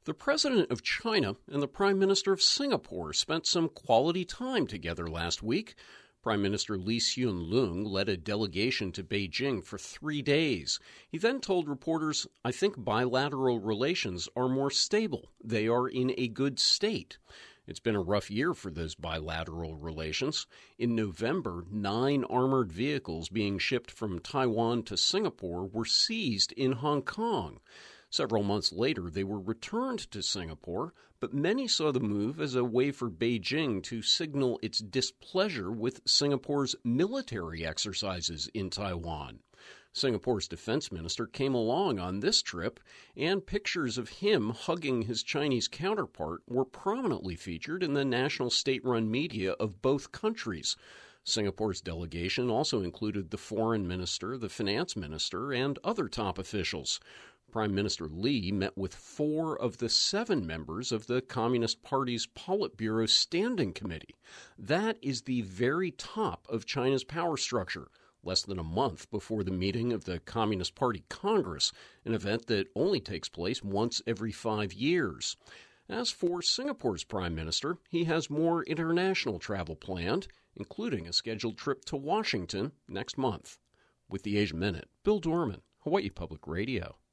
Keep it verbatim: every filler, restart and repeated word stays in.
The president of China and the prime minister of Singapore spent some quality time together last week. Prime Minister Lee Hsien Loong led a delegation to Beijing for three days. He then told reporters, "I think bilateral relations are more stable. They are in a good state." It's been a rough year for those bilateral relations. In November, nine armored vehicles being shipped from Taiwan to Singapore were seized in Hong Kong. Several months later, they were returned to Singapore, but many saw the move as a way for Beijing to signal its displeasure with Singapore's military exercises in Taiwan. Singapore's defense minister came along on this trip, and pictures of him hugging his Chinese counterpart were prominently featured in the national state-run media of both countries. Singapore's delegation also included the foreign minister, the finance minister, and other top officials. Prime Minister Lee met with four of the seven members of the Communist Party's Politburo Standing Committee. That is the very top of China's power structure, less than a month before the meeting of the Communist Party Congress, an event that only takes place once every five years. As for Singapore's prime minister, he has more international travel planned, including a scheduled trip to Washington next month. With the Asia Minute, Bill Dorman, Hawaii Public Radio.